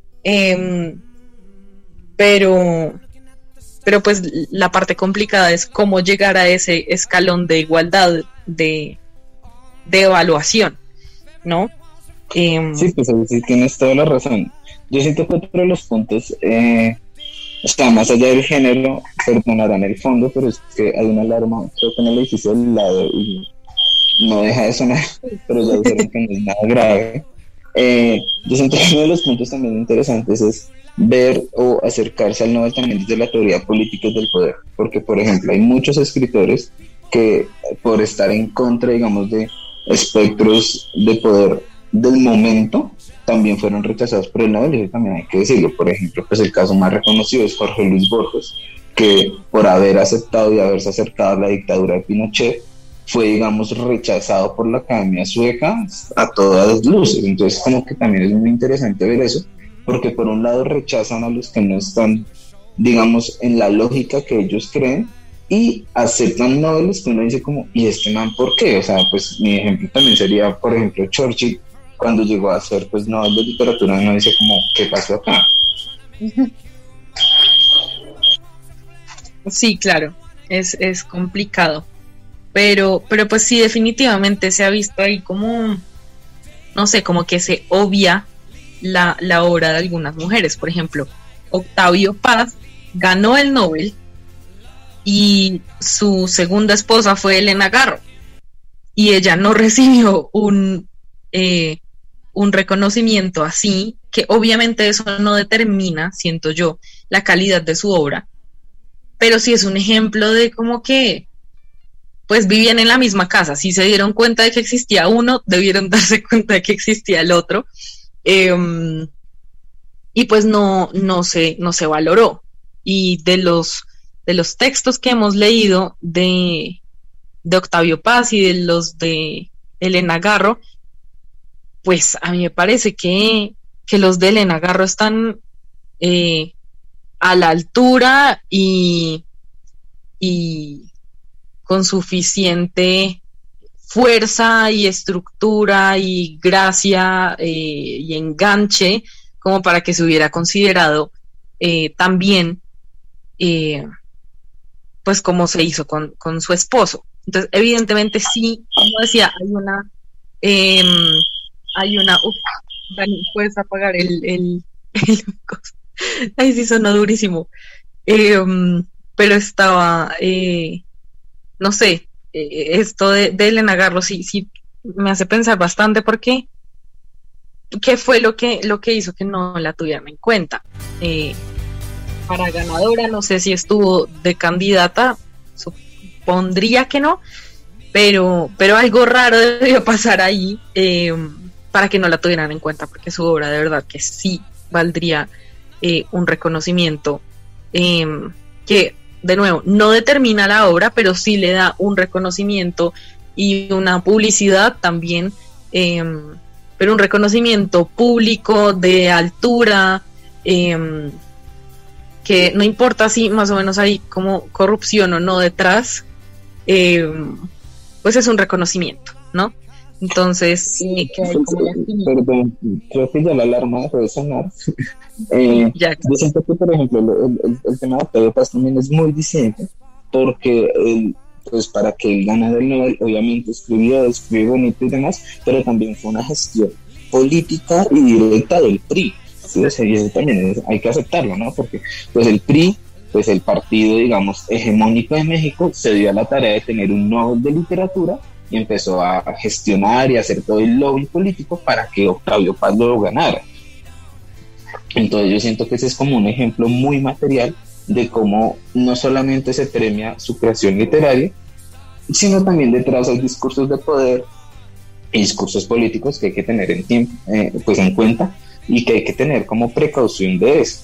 pero pues la parte complicada es cómo llegar a ese escalón de igualdad de evaluación, ¿no? Sí, pues sí tienes toda la razón. Yo siento que otro de los puntos, está más allá del género, perdonarán el fondo, pero es que hay una alarma, creo que en el edificio del lado, y no deja de sonar, pero ya dijeron que no es nada grave. Yo siento que uno de los puntos también interesantes es ver o acercarse al Nobel también desde la teoría política del poder, porque por ejemplo hay muchos escritores que por estar en contra, digamos, de espectros de poder del momento, también fueron rechazados por el Nobel, y eso también hay que decirlo. Por ejemplo, pues el caso más reconocido es Jorge Luis Borges, que por haber aceptado y haberse acercado a la dictadura de Pinochet, fue, digamos, rechazado por la academia sueca a todas luces. Entonces como que también es muy interesante ver eso, porque por un lado rechazan a los que no están, digamos, en la lógica que ellos creen, y aceptan noveles que uno dice como, ¿y este man por qué? O sea, pues mi ejemplo también sería, por ejemplo, Churchill, cuando llegó a ser pues Nobel de literatura, uno dice como, ¿qué pasó acá? Sí, claro, es complicado, pero pues sí, definitivamente se ha visto ahí como, no sé, como que se obvia la obra de algunas mujeres. Por ejemplo, Octavio Paz ganó el Nobel y su segunda esposa fue Elena Garro, y ella no recibió un reconocimiento así, que obviamente eso no determina, siento yo, la calidad de su obra, pero sí es un ejemplo de como que pues vivían en la misma casa. Si se dieron cuenta de que existía uno, debieron darse cuenta de que existía el otro, y pues no se valoró. Y de los textos que hemos leído de Octavio Paz y de los de Elena Garro, pues a mí me parece que los de Elena Garro están a la altura y con suficiente fuerza y estructura y gracia y enganche como para que se hubiera considerado también pues como se hizo con su esposo. Entonces evidentemente sí, como decía, hay una Dani, ¿puedes apagar el ahí sí sonó durísimo, pero estaba no sé, esto de Elena Garro sí me hace pensar bastante, porque ¿qué fue lo que hizo que no la tuvieran en cuenta? Para ganadora, no sé si estuvo de candidata, supondría que no, pero algo raro debió pasar ahí para que no la tuvieran en cuenta, porque su obra de verdad que sí valdría un reconocimiento que, de nuevo, no determina la obra, pero sí le da un reconocimiento y una publicidad también, pero un reconocimiento público de altura, que no importa si más o menos hay como corrupción o no detrás, pues es un reconocimiento, ¿no? Entonces, perdón, creo que ya la alarma dejó de sonar. Yo siento que, por ejemplo, el tema de Octavio Paz también es muy disidente, porque pues para que él ganara el Nobel, obviamente escribió bonito y demás, pero también fue una gestión política y directa del PRI. ¿Sí? O sea, y eso también hay que aceptarlo, ¿no? Porque pues el PRI, pues el partido, digamos, hegemónico de México, se dio a la tarea de tener un Nobel de literatura y empezó a gestionar y hacer todo el lobby político para que Octavio Paz lo ganara. Entonces yo siento que ese es como un ejemplo muy material de cómo no solamente se premia su creación literaria, sino también detrás hay discursos de poder y discursos políticos que hay que tener en cuenta y que hay que tener como precaución de eso.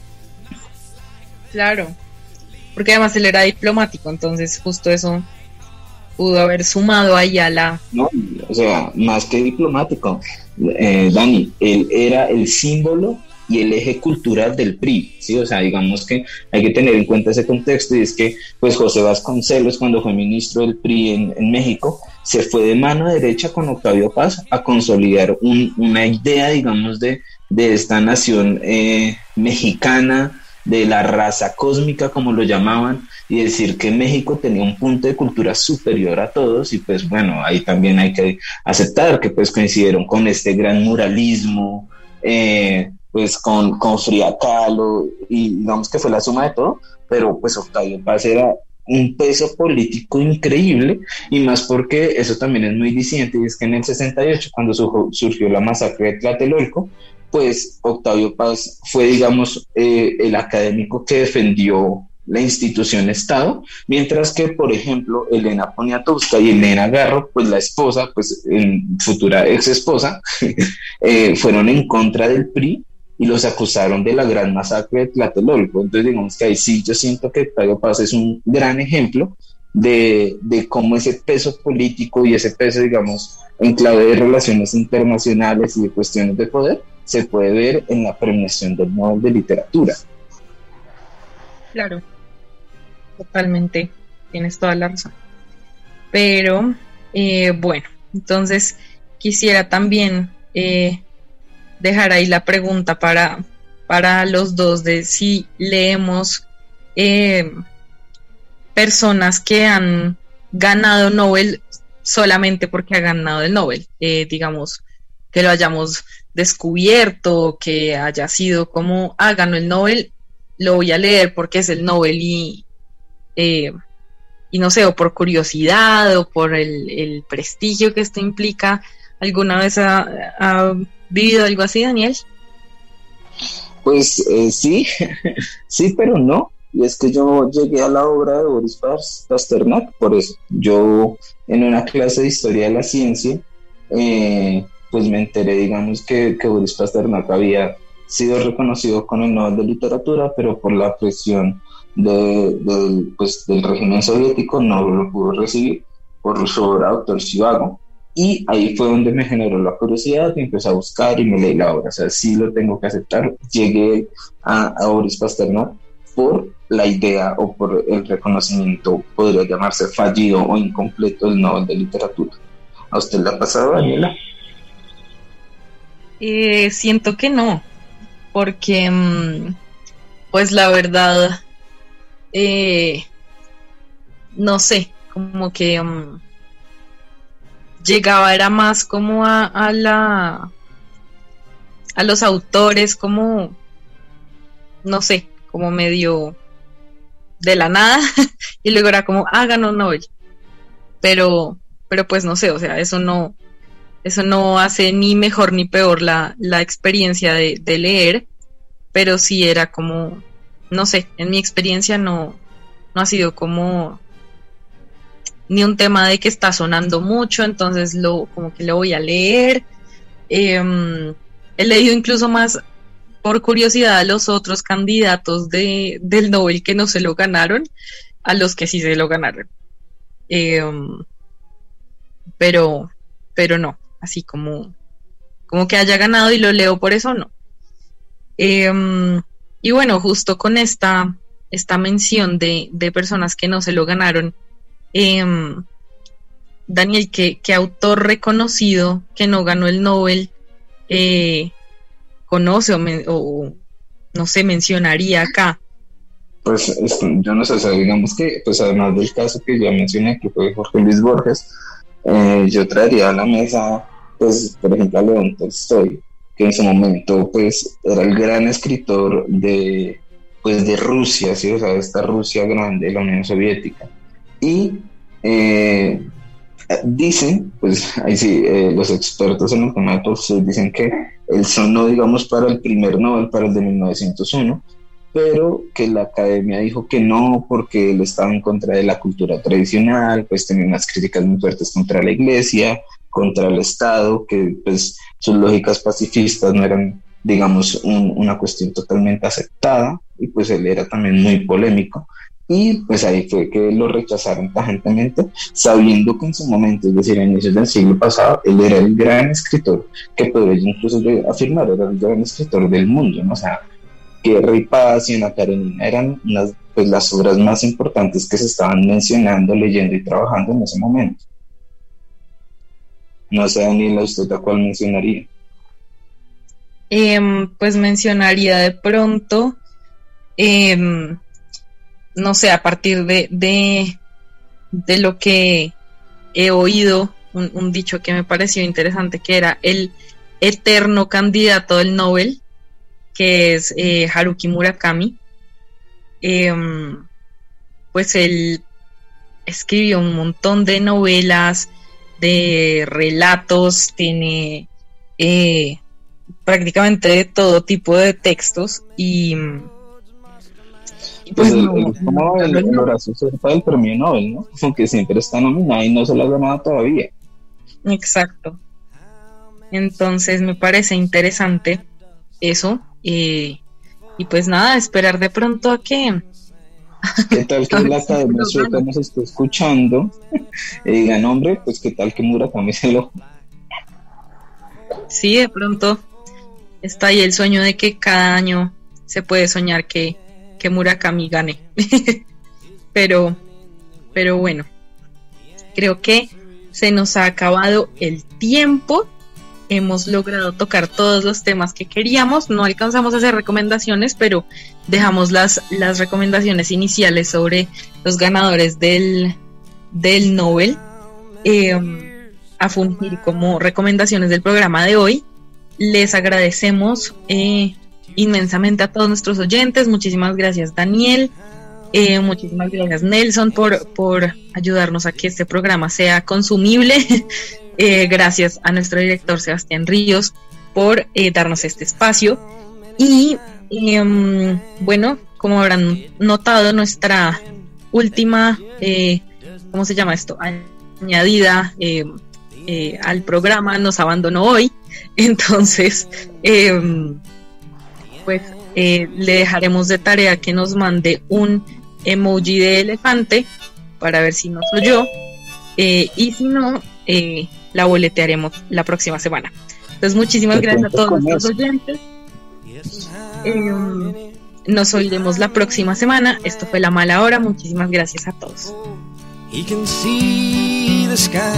Claro, porque además él era diplomático, entonces justo eso pudo haber sumado ahí a la... No, o sea, más que diplomático, Dani, él era el símbolo y el eje cultural del PRI, ¿sí? O sea, digamos que hay que tener en cuenta ese contexto, y es que pues José Vasconcelos, cuando fue ministro del PRI en México, se fue de mano derecha con Octavio Paz a consolidar una idea, digamos, de esta nación mexicana, de la raza cósmica, como lo llamaban, y decir que México tenía un punto de cultura superior a todos, y pues bueno, ahí también hay que aceptar que pues coincidieron con este gran muralismo, pues con Frida Kahlo, y digamos que fue la suma de todo, pero pues Octavio Paz era un peso político increíble, y más porque eso también es muy disidente, y es que en el 68, cuando surgió la masacre de Tlatelolco, pues Octavio Paz fue, digamos, el académico que defendió la institución Estado, mientras que, por ejemplo, Elena Poniatowska y Elena Garro, pues la esposa, pues futura ex esposa, fueron en contra del PRI y los acusaron de la gran masacre de Tlatelolco. Entonces, digamos que ahí sí yo siento que Octavio Paz es un gran ejemplo de cómo ese peso político y ese peso, digamos, en clave de relaciones internacionales y de cuestiones de poder, se puede ver en la premiación del Nobel de Literatura. Claro, totalmente, tienes toda la razón. Pero, bueno, entonces quisiera también dejar ahí la pregunta para los dos de si leemos personas que han ganado Nobel solamente porque ha ganado el Nobel, digamos, que lo hayamos descubierto, que haya sido como, ganó el Nobel, lo voy a leer porque es el Nobel y no sé, o por curiosidad o por el prestigio que esto implica. ¿Alguna vez ha vivido algo así, Daniel? Pues sí, sí, pero no. Y es que yo llegué a la obra de Boris Pasternak por eso. Yo en una clase de historia de la ciencia, pues me enteré, digamos, que Boris Pasternak había sido reconocido con el Nobel de Literatura, pero por la presión del régimen soviético no lo pudo recibir por su obra Doctor Zhivago. Y ahí fue donde me generó la curiosidad y empecé a buscar y me leí la obra. O sea, sí lo tengo que aceptar. Llegué a Boris Pasternak por la idea o por el reconocimiento, podría llamarse fallido o incompleto, del Nobel de Literatura. ¿A usted le ha pasado, Daniela? Siento que no, porque pues la verdad, no sé, como que llegaba, era más como a los autores, como, no sé, como medio de la nada, y luego era como, ganó Nobel, pero pues no sé, o sea, eso no hace ni mejor ni peor la experiencia de leer, pero sí era como, no sé, en mi experiencia no ha sido como ni un tema de que está sonando mucho, entonces como que lo voy a leer. He leído incluso más por curiosidad a los otros candidatos del Nobel que no se lo ganaron, a los que sí se lo ganaron. Pero no, así como que haya ganado y lo leo por eso, no. Y bueno, justo con esta mención de personas que no se lo ganaron, Daniel, ¿qué autor reconocido que no ganó el Nobel conoce o no sé, mencionaría acá? Pues yo no sé, o sea, digamos que pues además del caso que ya mencioné, que fue Jorge Luis Borges, yo traería a la mesa, pues, por ejemplo, a León Tolstoy, que en su momento, pues, era el gran escritor de Rusia, ¿sí? O sea, esta Rusia grande, la Unión Soviética. Y dicen, pues, ahí sí, los expertos en el tema de Tolstoy dicen que él sonó, digamos, para el primer Nobel, para el de 1901, pero que la academia dijo que no, porque él estaba en contra de la cultura tradicional, pues tenía unas críticas muy fuertes contra la iglesia, contra el Estado, que pues sus lógicas pacifistas no eran, digamos, una cuestión totalmente aceptada, y pues él era también muy polémico, y pues ahí fue que lo rechazaron tajantemente, sabiendo que en su momento, es decir, a inicios del siglo pasado, él era el gran escritor, que podría incluso afirmar, era el gran escritor del mundo, ¿no? O sea, Guerra y Paz y Ana Karenina eran las obras más importantes que se estaban mencionando, leyendo y trabajando en ese momento. No sé, Daniela, ¿usted a cuál mencionaría? Pues mencionaría de pronto, no sé, a partir de lo que he oído, un dicho que me pareció interesante, que era el eterno candidato del Nobel, que es Haruki Murakami. Pues él escribió un montón de novelas, de relatos, tiene prácticamente de todo tipo de textos y pues como el Horacio Serpa del premio Nobel, ¿no? Aunque siempre está nominado y no se lo ha ganado todavía. Exacto. Entonces me parece interesante eso. Y pues nada, esperar de pronto a que... ¿Qué tal que la Academia Sueca nos esté escuchando y digan, hombre, pues qué tal que Murakami se lo... Sí, de pronto está ahí el sueño de que cada año se puede soñar que Murakami gane. pero bueno, creo que se nos ha acabado el tiempo. Hemos logrado tocar todos los temas que queríamos. No alcanzamos a hacer recomendaciones, pero dejamos las recomendaciones iniciales sobre los ganadores del Nobel a fungir como recomendaciones del programa de hoy. Les agradecemos inmensamente a todos nuestros oyentes. Muchísimas gracias, Daniel. Muchísimas gracias, Nelson, por ayudarnos a que este programa sea consumible. Gracias a nuestro director Sebastián Ríos por darnos este espacio. Y bueno, como habrán notado, nuestra última, ¿cómo se llama esto? Añadida al programa nos abandonó hoy. Entonces, pues le dejaremos de tarea que nos mande un emoji de elefante para ver si nos oyó. Y si no, la boletearemos la próxima semana. Entonces, muchísimas gracias a todos nuestros oyentes. Nos oiremos la próxima semana. Esto fue La Mala Hora. Muchísimas gracias a todos. He can see the sky.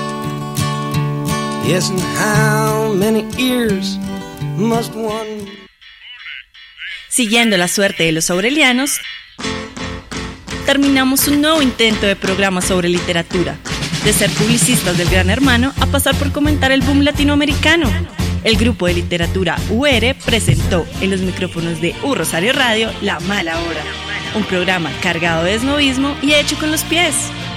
Yes, and how many ears must one... Siguiendo la suerte de los aurelianos, terminamos un nuevo intento de programa sobre literatura. De ser publicistas del Gran Hermano a pasar por comentar el boom latinoamericano. El grupo de literatura UR presentó en los micrófonos de Rosario Radio La Mala Hora, un programa cargado de esnovismo y hecho con los pies.